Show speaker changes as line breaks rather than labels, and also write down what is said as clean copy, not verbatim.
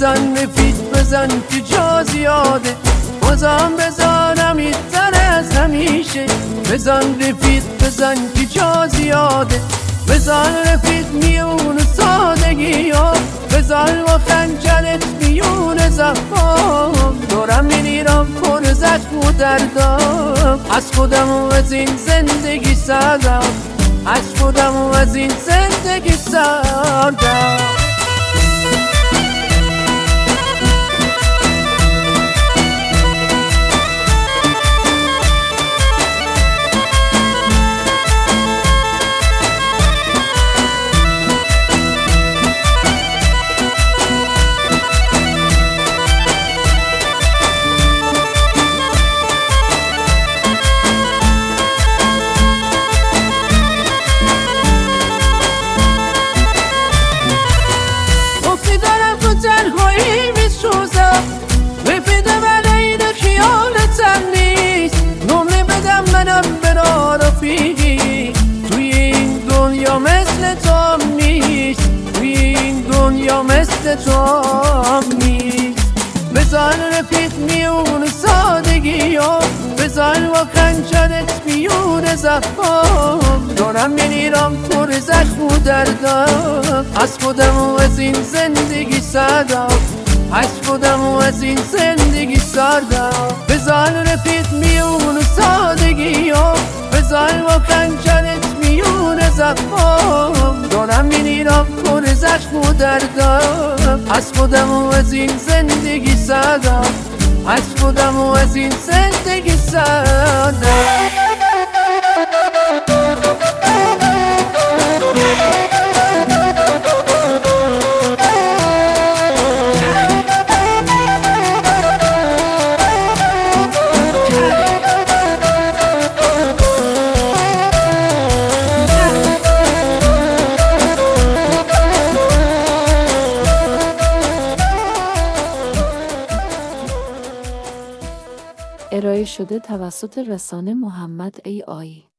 بزن رفیق بزن که جا زیاده، بازم بزنم ایتر از همیشه. بزن رفیق بزن که جا زیاده، بزن رفیق میون سادگی ها، بزن با خنجرت میون زخمام. دورم میمیرم پر زخم و دردم، از خودم و از این زندگی سردم، از خودم و از این زندگی سردم. تنهایی میسوزم، رفیده ولی خیالتم نیست. نمره بدم منم برا رفیقی، توی این دنیا مثل تو نیست، توی این دنیا مثل تو نیست. بزن رفیق میون سادگی ها، بزن با خنجرت میون زخمام. دارم میمیرم پر زخم و دردم، از خودم و از این زندگی سردم، از خودم و از این زندگی سردم. بزن رفیق میون سادگی ها، بزن با خنجرت میون زخمام. دارم میمیرم پر زخم و دردم، از خودم و از این زندگی سردم، از خودم و از این زندگی سردم.
ارائه شده توسط رسانه محمد AI.